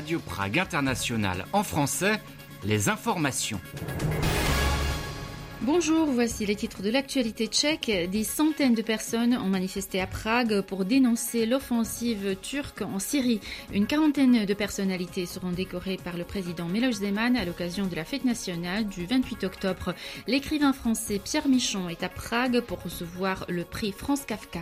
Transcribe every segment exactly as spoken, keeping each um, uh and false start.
Radio Prague International en français, les informations. Bonjour, voici les titres de l'actualité tchèque. Des centaines de personnes ont manifesté à Prague pour dénoncer l'offensive turque en Syrie. Une quarantaine de personnalités seront décorées par le président Miloš Zeman à l'occasion de la fête nationale du vingt-huit octobre. L'écrivain français Pierre Michon est à Prague pour recevoir le prix France Kafka.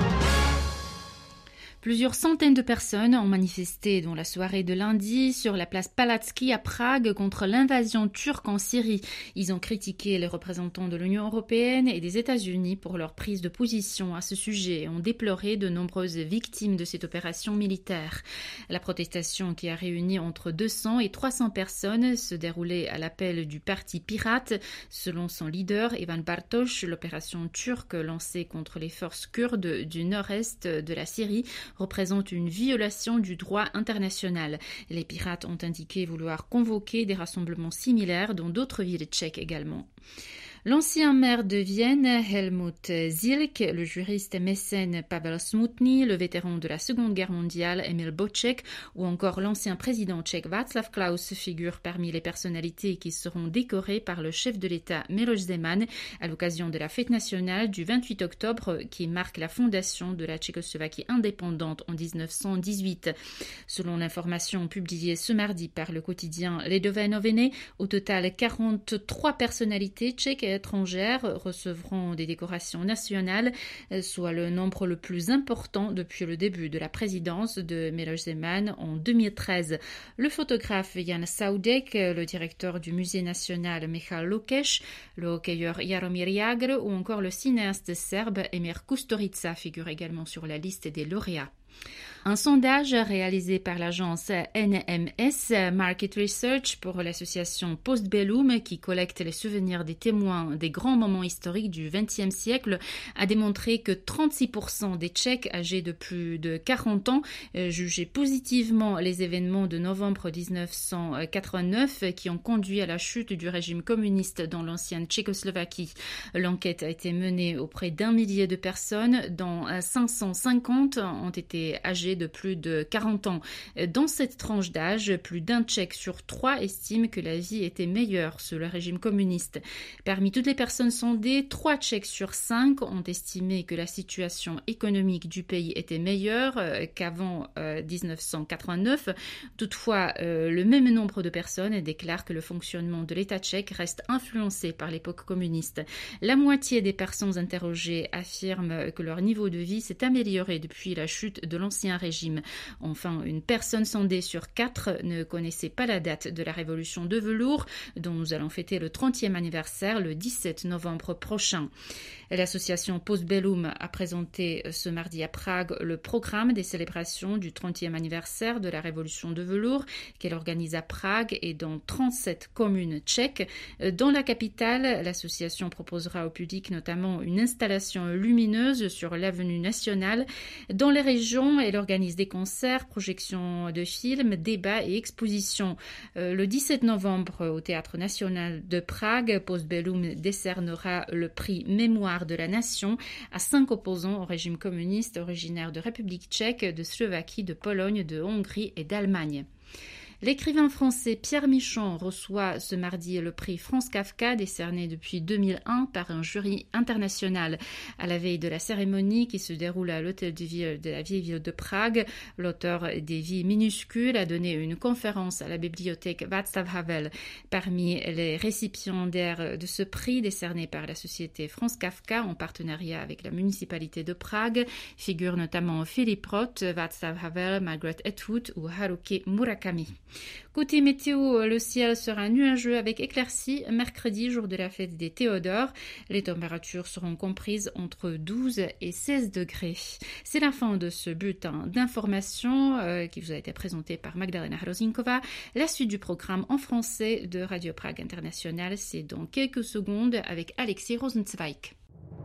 Plusieurs centaines de personnes ont manifesté dans la soirée de lundi sur la place Palatsky à Prague contre l'invasion turque en Syrie. Ils ont critiqué les représentants de l'Union européenne et des États-Unis pour leur prise de position à ce sujet et ont déploré de nombreuses victimes de cette opération militaire. La protestation, qui a réuni entre deux cents et trois cents personnes, se déroulait à l'appel du parti pirate. Selon son leader, Ivan Bartoš, l'opération turque lancée contre les forces kurdes du nord-est de la Syrie représente une violation du droit international. Les pirates ont indiqué vouloir convoquer des rassemblements similaires dans d'autres villes tchèques également. L'ancien maire de Vienne, Helmut Zilk, le juriste mécène Pavel Smutný, le vétéran de la Seconde Guerre mondiale Emil Boček ou encore l'ancien président tchèque Václav Klaus figurent parmi les personnalités qui seront décorées par le chef de l'État Miloš Zeman à l'occasion de la fête nationale du vingt-huit octobre qui marque la fondation de la Tchécoslovaquie indépendante en dix-neuf cent dix-huit. Selon l'information publiée ce mardi par le quotidien Lidové noviny, au total quarante-trois personnalités tchèques et étrangères recevront des décorations nationales, soit le nombre le plus important depuis le début de la présidence de Miloš Zeman en deux mille treize. Le photographe Jan Saudek, le directeur du musée national Michal Lukeš, le hockeyeur Jaromír Jágr ou encore le cinéaste serbe Emir Kusturica figurent également sur la liste des lauréats. Un sondage réalisé par l'agence N M S Market Research pour l'association Postbellum qui collecte les souvenirs des témoins des grands moments historiques du vingtième siècle a démontré que trente-six pour cent des Tchèques âgés de plus de quarante ans jugeaient positivement les événements de novembre dix-neuf cent quatre-vingt-neuf qui ont conduit à la chute du régime communiste dans l'ancienne Tchécoslovaquie. L'enquête a été menée auprès d'un millier de personnes dont cinq cent cinquante ont été âgés de plus de quarante ans. Dans cette tranche d'âge, plus d'un Tchèque sur trois estime que la vie était meilleure sous le régime communiste. Parmi toutes les personnes sondées, trois Tchèques sur cinq ont estimé que la situation économique du pays était meilleure qu'avant euh, dix-neuf cent quatre-vingt-neuf. Toutefois, euh, le même nombre de personnes déclarent que le fonctionnement de l'État tchèque reste influencé par l'époque communiste. La moitié des personnes interrogées affirment que leur niveau de vie s'est amélioré depuis la chute de l'ancien régime. Enfin, une personne sondée sur quatre ne connaissait pas la date de la révolution de velours, dont nous allons fêter le trentième anniversaire le dix-sept novembre prochain. L'association Postbellum a présenté ce mardi à Prague le programme des célébrations du trentième anniversaire de la révolution de velours qu'elle organise à Prague et dans trente-sept communes tchèques. Dans la capitale, l'association proposera au public notamment une installation lumineuse sur l'avenue nationale. Dans les régions, elle organise des concerts, projections de films, débats et expositions. Euh, le dix-sept novembre, au Théâtre national de Prague, Postbellum décernera le prix Mémoire de la Nation à cinq opposants au régime communiste originaires de République tchèque, de Slovaquie, de Pologne, de Hongrie et d'Allemagne. L'écrivain français Pierre Michon reçoit ce mardi le prix France Kafka décerné depuis deux mille un par un jury international. À la veille de la cérémonie qui se déroule à l'hôtel de ville de la vieille ville de Prague, l'auteur des Vies minuscules a donné une conférence à la bibliothèque Václav Havel. Parmi les récipiendaires de ce prix décerné par la société France Kafka en partenariat avec la municipalité de Prague figurent notamment Philippe Roth, Václav Havel, Margaret Atwood ou Haruki Murakami. Côté météo, le ciel sera nuageux avec éclaircies mercredi, jour de la fête des Théodores. Les températures seront comprises entre douze et seize degrés. C'est la fin de ce bulletin d'information euh, qui vous a été présenté par Magdalena Hrozinkova. La suite du programme en français de Radio Prague International, c'est dans quelques secondes avec Alexis Rosenzweig.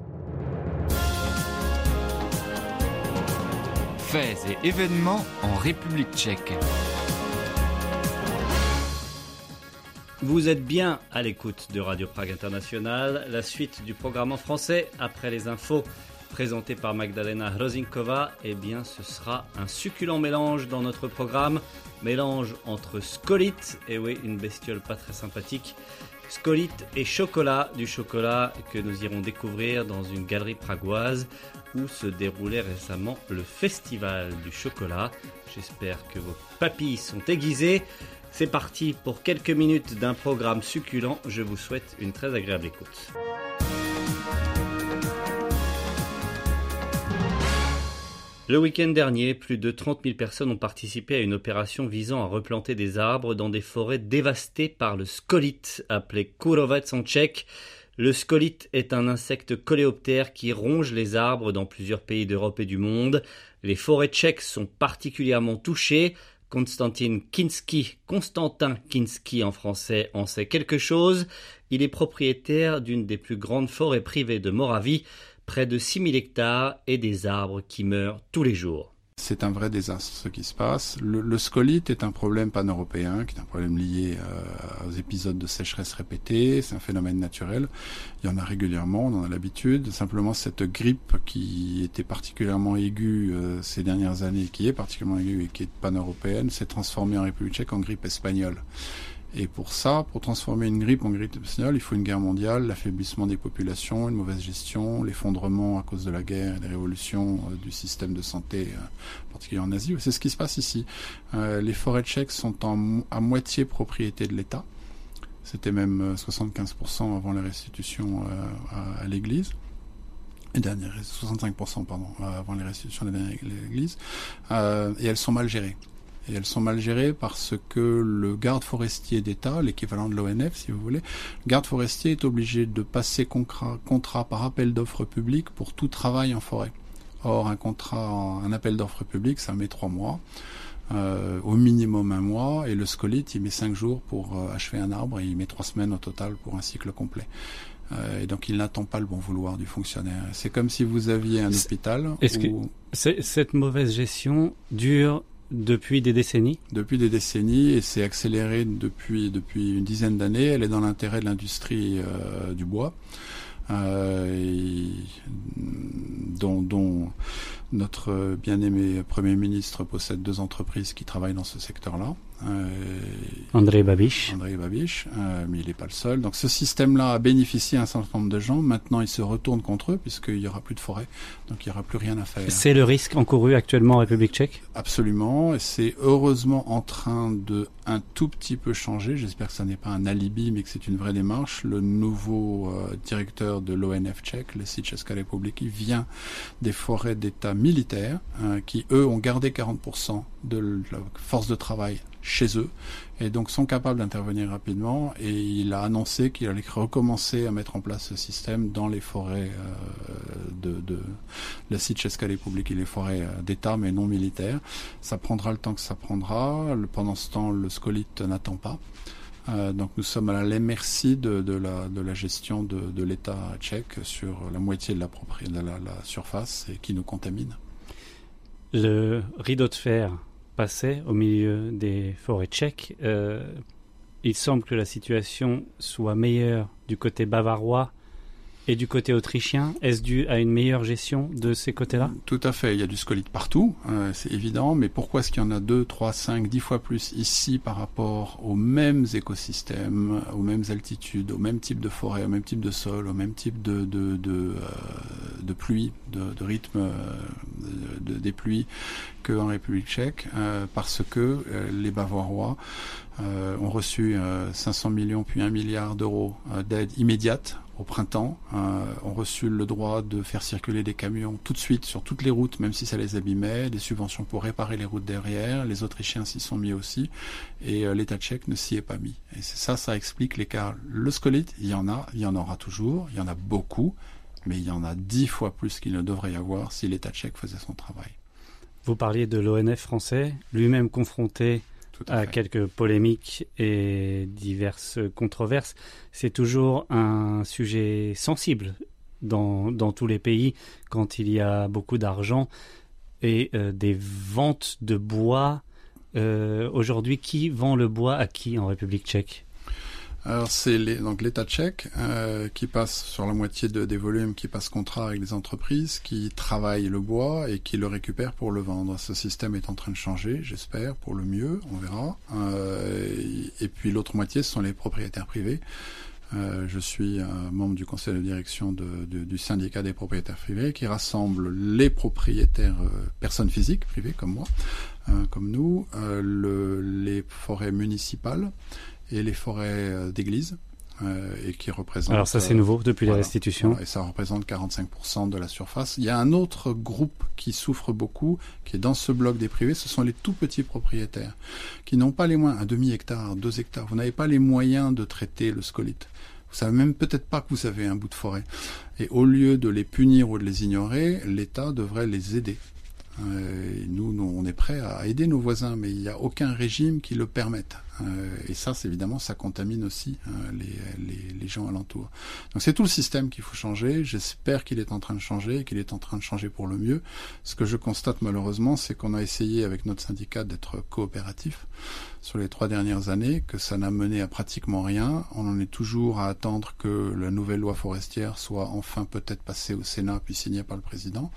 Faits et événements en République tchèque. Vous êtes bien à l'écoute de Radio Prague International. La suite du programme en français après les infos présenté par Magdalena Hrozinkova, eh bien ce sera un succulent mélange dans notre programme. Mélange entre scolite, et oui, une bestiole pas très sympathique, scolite et chocolat, du chocolat que nous irons découvrir dans une galerie pragoise où se déroulait récemment le festival du chocolat. J'espère que vos papilles sont aiguisées. C'est parti pour quelques minutes d'un programme succulent. Je vous souhaite une très agréable écoute. Le week-end dernier, plus de trente mille personnes ont participé à une opération visant à replanter des arbres dans des forêts dévastées par le scolite, appelé kourovec en tchèque. Le scolite est un insecte coléoptère qui ronge les arbres dans plusieurs pays d'Europe et du monde. Les forêts tchèques sont particulièrement touchées. Konstantin Kinský, Constantin Kinský en français, en sait quelque chose. Il est propriétaire d'une des plus grandes forêts privées de Moravie, près de six mille hectares et des arbres qui meurent tous les jours. C'est un vrai désastre ce qui se passe. Le, le scolite est un problème pan-européen, qui est un problème lié euh, aux épisodes de sécheresse répétés. C'est un phénomène naturel. Il y en a régulièrement, on en a l'habitude. Simplement, cette grippe qui était particulièrement aiguë euh, ces dernières années, qui est particulièrement aiguë et qui est pan-européenne, s'est transformée en République tchèque en grippe espagnole. Et pour ça, pour transformer une grippe en grippe espagnole, il faut une guerre mondiale, l'affaiblissement des populations, une mauvaise gestion, l'effondrement à cause de la guerre et des révolutions euh, du système de santé, euh, en particulier en Asie. C'est ce qui se passe ici. Euh, les forêts tchèques sont en, à moitié propriété de l'État. C'était même soixante-quinze pour cent avant la restitution euh, à, à l'Église. Et dernière, soixante-cinq pour cent pardon, avant les restitutions à l'Église. Euh, et elles sont mal gérées. Et elles sont mal gérées parce que le garde forestier d'État, l'équivalent de l'O N F si vous voulez, le garde forestier est obligé de passer contrat, contrat par appel d'offres publiques pour tout travail en forêt. Or, un contrat, un appel d'offres publiques, ça met trois mois, euh, au minimum un mois, et le scolite, il met cinq jours pour euh, achever un arbre, et il met trois semaines au total pour un cycle complet. Euh, et donc il n'attend pas le bon vouloir du fonctionnaire. C'est comme si vous aviez un C'est, hôpital Est-ce où... que c'est, cette mauvaise gestion dure depuis des décennies ? Depuis des décennies, et c'est accéléré depuis depuis une dizaine d'années. Elle est dans l'intérêt de l'industrie euh, du bois, euh, et, dont, dont notre bien-aimé Premier ministre possède deux entreprises qui travaillent dans ce secteur-là. Euh, Andrej Babiš. Andrej Babiš, euh, mais il n'est pas le seul. Donc ce système-là a bénéficié à un certain nombre de gens. Maintenant, il se retourne contre eux puisqu'il n'y aura plus de forêt, donc il n'y aura plus rien à faire. C'est le risque encouru actuellement en République tchèque ? Absolument, et c'est heureusement en train de un tout petit peu changer. J'espère que ça n'est pas un alibi, mais que c'est une vraie démarche. Le nouveau euh, directeur de l'O N F tchèque, Lesy Česká republiky, vient des forêts d'État militaires hein, qui, eux, ont gardé quarante pour cent de la force de travail chez eux, et donc sont capables d'intervenir rapidement, et il a annoncé qu'il allait recommencer à mettre en place ce système dans les forêts euh, de, de Lesy Česká republiky, les forêts d'État mais non militaires. Ça prendra le temps que ça prendra. Le, pendant ce temps, le scolite n'attend pas. Euh, donc nous sommes à la merci de, de, la, de la gestion de, de l'État tchèque sur la moitié de la, propri- de la, la surface, et qui nous contamine. Le rideau de fer passait au milieu des forêts tchèques. Euh, il semble que la situation soit meilleure du côté bavarois et du côté autrichien. Est-ce dû à une meilleure gestion de ces côtés-là ? Tout à fait. Il y a du scolite partout, euh, c'est évident. Mais pourquoi est-ce qu'il y en a deux, trois, cinq, dix fois plus ici par rapport aux mêmes écosystèmes, aux mêmes altitudes, au même type de forêt, au même type de sol, au même type de de de, euh, de pluie, de, de rythme euh, de, de, des pluies qu'en République tchèque, euh, parce que euh, les Bavarois euh, ont reçu euh, cinq cents millions puis un milliard d'euros euh, d'aide immédiate au printemps, euh, ont reçu le droit de faire circuler des camions tout de suite sur toutes les routes, même si ça les abîmait, des subventions pour réparer les routes derrière. Les Autrichiens s'y sont mis aussi, et euh, l'État tchèque ne s'y est pas mis. Et c'est ça, ça explique l'écart. Le scolite, il y en a, il y en aura toujours, il y en a beaucoup, mais il y en a dix fois plus qu'il ne devrait y avoir si l'État tchèque faisait son travail. Vous parliez de l'O N F français, lui-même confronté à, à quelques polémiques et diverses controverses. C'est toujours un sujet sensible dans, dans tous les pays quand il y a beaucoup d'argent et euh, des ventes de bois. Euh, aujourd'hui, qui vend le bois à qui en République tchèque ? Alors c'est les, donc l'État tchèque euh, qui passe sur la moitié de, des volumes, qui passe contrat avec les entreprises, qui travaillent le bois et qui le récupèrent pour le vendre. Ce système est en train de changer, j'espère, pour le mieux, on verra. Euh, et puis l'autre moitié, ce sont les propriétaires privés. Euh, je suis euh, membre du conseil de direction de, de, du syndicat des propriétaires privés qui rassemble les propriétaires, euh, personnes physiques, privées comme moi, euh, comme nous, euh, le, les forêts municipales et les forêts euh, d'église. Euh, et qui représente... Alors ça c'est nouveau depuis voilà, la restitution. Voilà, et ça représente quarante-cinq pour cent de la surface. Il y a un autre groupe qui souffre beaucoup, qui est dans ce bloc des privés, ce sont les tout petits propriétaires, qui n'ont pas les moyens, un demi-hectare, deux hectares, vous n'avez pas les moyens de traiter le scolite. Vous savez même peut-être pas que vous avez un bout de forêt. Et au lieu de les punir ou de les ignorer, l'État devrait les aider. Euh, nous, nous, on est prêts à aider nos voisins, mais il n'y a aucun régime qui le permette. Euh, et ça, c'est évidemment, ça contamine aussi euh, les, les, les gens alentours. Donc c'est tout le système qu'il faut changer. J'espère qu'il est en train de changer, qu'il est en train de changer pour le mieux. Ce que je constate malheureusement, c'est qu'on a essayé avec notre syndicat d'être coopératif sur les trois dernières années, que ça n'a mené à pratiquement rien. On en est toujours à attendre que la nouvelle loi forestière soit enfin peut-être passée au Sénat puis signée par le président.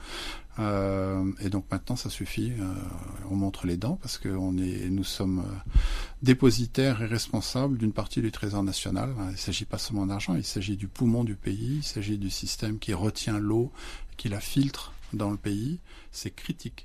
Euh, et donc maintenant ça suffit, euh, on montre les dents parce que on est, nous sommes euh, dépositaires et responsables d'une partie du trésor national. Il ne s'agit pas seulement d'argent, il s'agit du poumon du pays, il s'agit du système qui retient l'eau, qui la filtre dans le pays. C'est critique.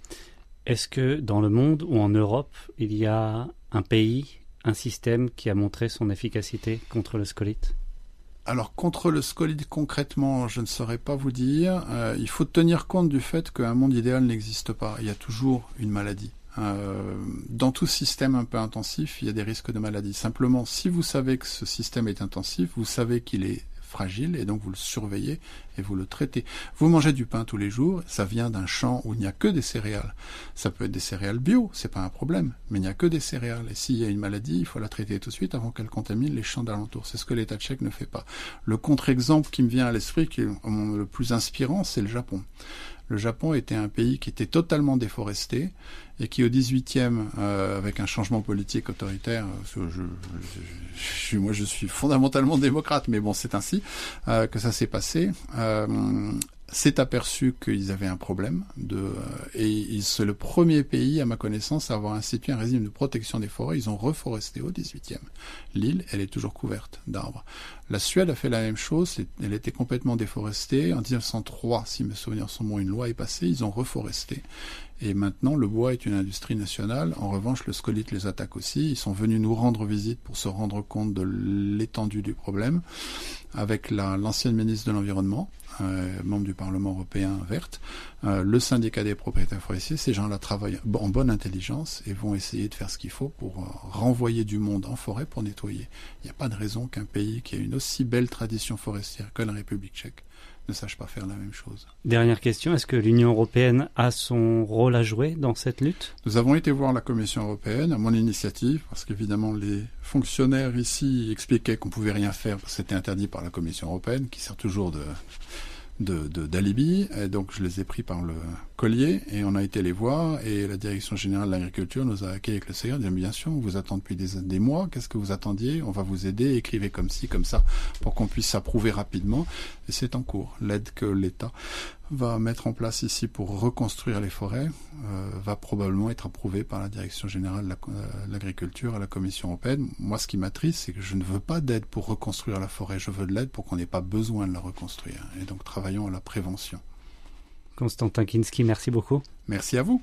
Est-ce que dans le monde ou en Europe, il y a un pays, un système qui a montré son efficacité contre le scolite ? Alors, contre le scolite, concrètement, je ne saurais pas vous dire. Euh, il faut tenir compte du fait qu'un monde idéal n'existe pas. Il y a toujours une maladie. Euh, dans tout système un peu intensif, il y a des risques de maladie. Simplement, si vous savez que ce système est intensif, vous savez qu'il est fragile et donc vous le surveillez et vous le traitez. Vous mangez du pain tous les jours, ça vient d'un champ où il n'y a que des céréales. Ça peut être des céréales bio, c'est pas un problème, mais il n'y a que des céréales. Et s'il y a une maladie, il faut la traiter tout de suite avant qu'elle contamine les champs d'alentour. C'est ce que l'État tchèque ne fait pas. Le contre-exemple qui me vient à l'esprit, qui est le plus inspirant, c'est le Japon. Le Japon était un pays qui était totalement déforesté et qui au dix-huitième, euh, avec un changement politique autoritaire, je, je, je, je, moi je suis fondamentalement démocrate, mais bon c'est ainsi euh, que ça s'est passé, euh, s'est aperçu qu'ils avaient un problème de, euh, et c'est le premier pays à ma connaissance à avoir institué un régime de protection des forêts. Ils ont reforesté au dix-huitième. L'île, elle est toujours couverte d'arbres. La Suède a fait la même chose, elle était complètement déforestée. En dix-neuf cent trois, si mes souvenirs sont bons, une loi est passée, ils ont reforesté. Et maintenant, le bois est une industrie nationale. En revanche, le scolite les attaque aussi. Ils sont venus nous rendre visite pour se rendre compte de l'étendue du problème avec la, l'ancienne ministre de l'Environnement, euh, membre du Parlement européen verte, euh, le syndicat des propriétaires forestiers. Ces gens-là travaillent en bonne intelligence et vont essayer de faire ce qu'il faut pour euh, renvoyer du monde en forêt pour nettoyer. Il n'y a pas de raison qu'un pays qui a une aussi belle tradition forestière que la République tchèque ne sache pas faire la même chose. Dernière question, est-ce que l'Union européenne a son rôle à jouer dans cette lutte ? Nous avons été voir la Commission européenne à mon initiative, parce qu'évidemment les fonctionnaires ici expliquaient qu'on pouvait rien faire, parce que c'était interdit par la Commission européenne, qui sert toujours de... De, de, d'alibi, et donc je les ai pris par le collier et on a été les voir et la direction générale de l'agriculture nous a accueillis avec le sourire, disant bien sûr on vous attend depuis des, des mois, qu'est-ce que vous attendiez, on va vous aider, écrivez comme ci, comme ça pour qu'on puisse s'approuver rapidement et c'est en cours. L'aide que l'État va mettre en place ici pour reconstruire les forêts euh, va probablement être approuvée par la direction générale de la, euh, l'agriculture à la Commission européenne. Moi ce qui m'attriste c'est que je ne veux pas d'aide pour reconstruire la forêt, je veux de l'aide pour qu'on n'ait pas besoin de la reconstruire et donc travaillons à la prévention. Constantin Kinski, merci beaucoup. Merci à vous.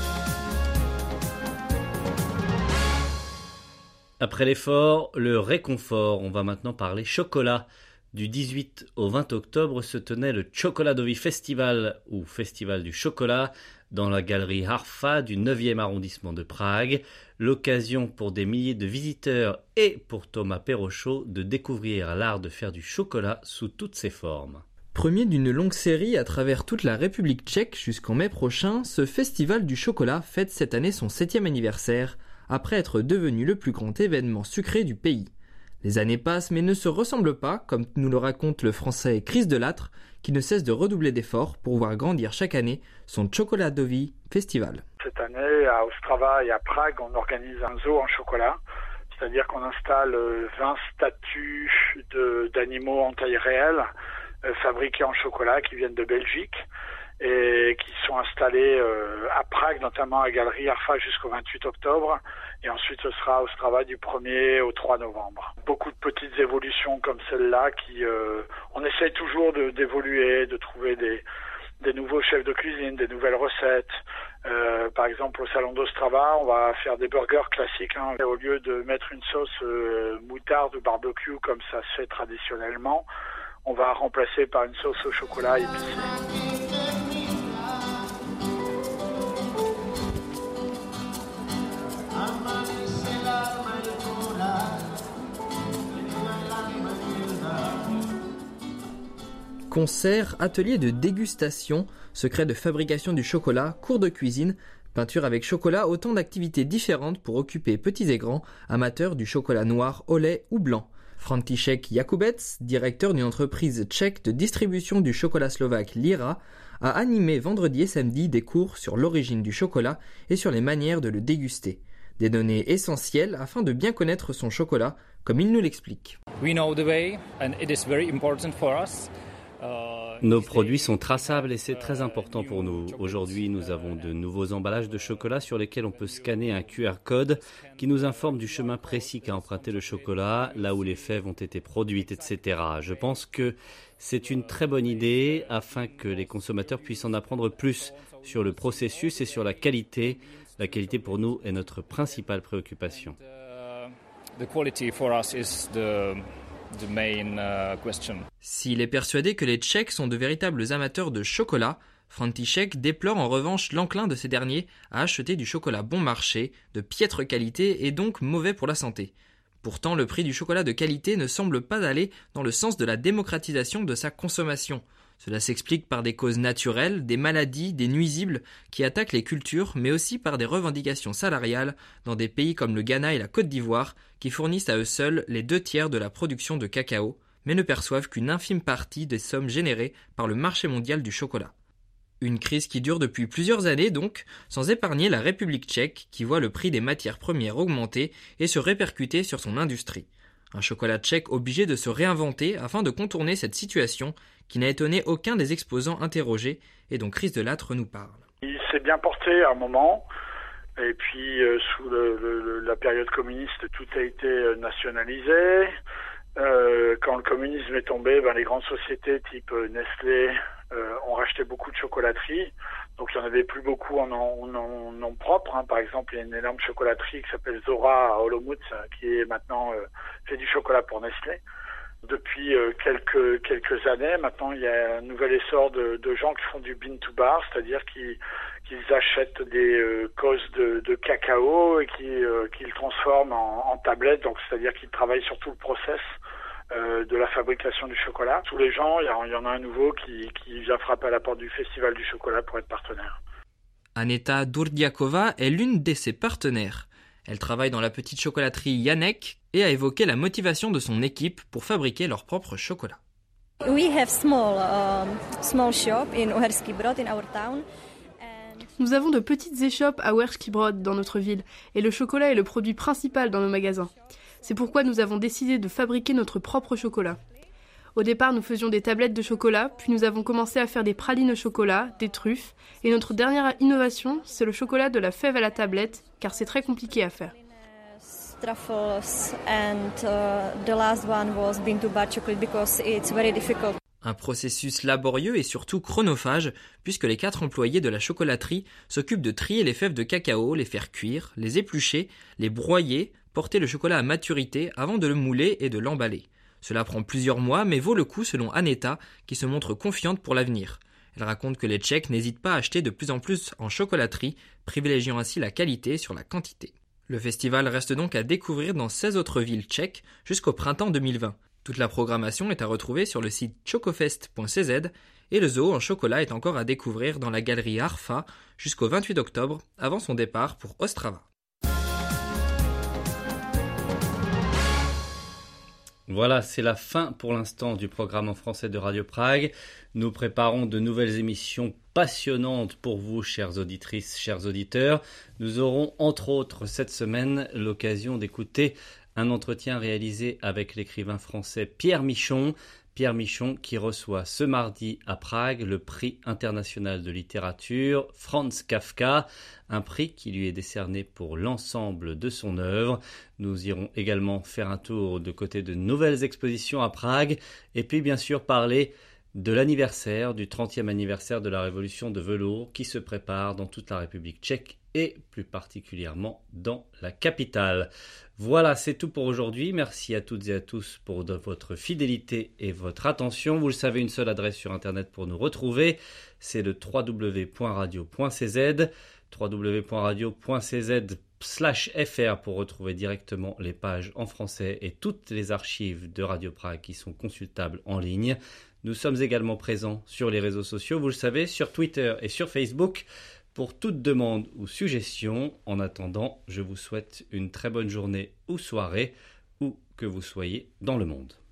Après l'effort, le réconfort. On va maintenant parler chocolat. Du dix-huit au vingt octobre se tenait le Czokoladowy Festival, ou Festival du chocolat, dans la galerie Harfa du neuvième arrondissement de Prague. L'occasion pour des milliers de visiteurs et pour Thomas Perrochot de découvrir l'art de faire du chocolat sous toutes ses formes. Premier d'une longue série à travers toute la République tchèque jusqu'en mai prochain, ce festival du chocolat fête cette année son septième anniversaire, après être devenu le plus grand événement sucré du pays. Les années passent mais ne se ressemblent pas, comme nous le raconte le français Chris Delattre, qui ne cesse de redoubler d'efforts pour voir grandir chaque année son Czokoladowy Festival. Cette année, à Ostrava et à Prague, on organise un zoo en chocolat C'est-à-dire qu'on installe vingt statues de, d'animaux en taille réelle, euh, fabriqués en chocolat, qui viennent de Belgique et qui sont installés euh, à Prague, notamment à Galerie Arfa jusqu'au vingt-huit octobre. Et ensuite, ce sera au Ostrava du premier au trois novembre. Beaucoup de petites évolutions comme celle-là qui, euh, on essaye toujours de, d'évoluer, de trouver des, des nouveaux chefs de cuisine, des nouvelles recettes. Euh, par exemple, au salon d'Ostrava, on va faire des burgers classiques. Hein. Au lieu de mettre une sauce euh, moutarde ou barbecue comme ça se fait traditionnellement, on va remplacer par une sauce au chocolat épicée. Concerts, ateliers de dégustation, secrets de fabrication du chocolat, cours de cuisine, peinture avec chocolat, autant d'activités différentes pour occuper petits et grands, amateurs du chocolat noir, au lait ou blanc. František Jakubec, directeur d'une entreprise tchèque de distribution du chocolat slovaque Lira, a animé vendredi et samedi des cours sur l'origine du chocolat et sur les manières de le déguster. Des données essentielles afin de bien connaître son chocolat, comme il nous l'explique. We know the way and it is very important for us. Nos produits sont traçables et c'est très important pour nous. Aujourd'hui, nous avons de nouveaux emballages de chocolat sur lesquels on peut scanner un Q R code qui nous informe du chemin précis qu'a emprunté le chocolat, là où les fèves ont été produites, et cetera. Je pense que c'est une très bonne idée afin que les consommateurs puissent en apprendre plus sur le processus et sur la qualité. La qualité pour nous est notre principale préoccupation. The quality for us is the The main, uh, question. S'il est persuadé que les Tchèques sont de véritables amateurs de chocolat, František déplore en revanche l'enclin de ces derniers à acheter du chocolat bon marché, de piètre qualité et donc mauvais pour la santé. Pourtant, le prix du chocolat de qualité ne semble pas aller dans le sens de la démocratisation de sa consommation. Cela s'explique par des causes naturelles, des maladies, des nuisibles qui attaquent les cultures, mais aussi par des revendications salariales dans des pays comme le Ghana et la Côte d'Ivoire, qui fournissent à eux seuls les deux tiers de la production de cacao, mais ne perçoivent qu'une infime partie des sommes générées par le marché mondial du chocolat. Une crise qui dure depuis plusieurs années donc, sans épargner la République tchèque, qui voit le prix des matières premières augmenter et se répercuter sur son industrie. Un chocolat tchèque obligé de se réinventer afin de contourner cette situation qui n'a étonné aucun des exposants interrogés et dont Chris Delattre nous parle. Il s'est bien porté à un moment, et puis euh, sous le, le, la période communiste, tout a été nationalisé. Euh, quand le communisme est tombé, ben, les grandes sociétés type Nestlé euh, ont racheté beaucoup de chocolateries. Donc il n'y en avait plus beaucoup en nom, nom propre. Hein. Par exemple, il y a une énorme chocolaterie qui s'appelle Zora à Olomouc, qui est maintenant euh, fait du chocolat pour Nestlé. Depuis euh, quelques quelques années, maintenant, il y a un nouvel essor de, de gens qui font du bean to bar, c'est-à-dire qu'ils, qu'ils achètent des euh, causes de, de cacao et qui euh, qu'ils transforment en, en tablettes. Donc, c'est-à-dire qu'ils travaillent sur tout le process euh, de la fabrication du chocolat. Tous les gens, il y, a, il y en a un nouveau qui, qui vient frapper à la porte du Festival du chocolat pour être partenaire. Aneta Durdiakova est l'une de ses partenaires. Elle travaille dans la petite chocolaterie Janek et a évoqué la motivation de son équipe pour fabriquer leur propre chocolat. We have small, um, small shop in Uherský Brod in our town. Nous avons de petites échoppes à Uherský Brod dans notre ville et le chocolat est le produit principal dans nos magasins. C'est pourquoi nous avons décidé de fabriquer notre propre chocolat. Au départ, nous faisions des tablettes de chocolat, puis nous avons commencé à faire des pralines au chocolat, des truffes, et notre dernière innovation, c'est le chocolat de la fève à la tablette, car c'est très compliqué à faire. Un processus laborieux et surtout chronophage, puisque les quatre employés de la chocolaterie s'occupent de trier les fèves de cacao, les faire cuire, les éplucher, les broyer, porter le chocolat à maturité avant de le mouler et de l'emballer. Cela prend plusieurs mois, mais vaut le coup selon Aneta, qui se montre confiante pour l'avenir. Elle raconte que les Tchèques n'hésitent pas à acheter de plus en plus en chocolaterie, privilégiant ainsi la qualité sur la quantité. Le festival reste donc à découvrir dans seize autres villes tchèques jusqu'au printemps deux mille vingt. Toute la programmation est à retrouver sur le site chocofest point c z et le zoo en chocolat est encore à découvrir dans la galerie Arfa jusqu'au vingt-huit octobre avant son départ pour Ostrava. Voilà, c'est la fin pour l'instant du programme en français de Radio Prague. Nous préparons de nouvelles émissions passionnantes pour vous, chères auditrices, chers auditeurs. Nous aurons entre autres cette semaine l'occasion d'écouter Un entretien réalisé avec l'écrivain français Pierre Michon. Pierre Michon qui reçoit ce mardi à Prague le prix international de littérature Franz Kafka, un prix qui lui est décerné pour l'ensemble de son œuvre. Nous irons également faire un tour de côté de nouvelles expositions à Prague et puis bien sûr parler de l'anniversaire, du trentième anniversaire de la Révolution de velours qui se prépare dans toute la République tchèque et plus particulièrement dans la capitale. Voilà, c'est tout pour aujourd'hui. Merci à toutes et à tous pour de votre fidélité et votre attention. Vous le savez, une seule adresse sur Internet pour nous retrouver, c'est le w w w point radio point c z, w w w point radio point c z slash f r pour retrouver directement les pages en français et toutes les archives de Radio Prague qui sont consultables en ligne. Nous sommes également présents sur les réseaux sociaux, vous le savez, sur Twitter et sur Facebook. Pour toute demande ou suggestion, en attendant, je vous souhaite une très bonne journée ou soirée, où que vous soyez dans le monde.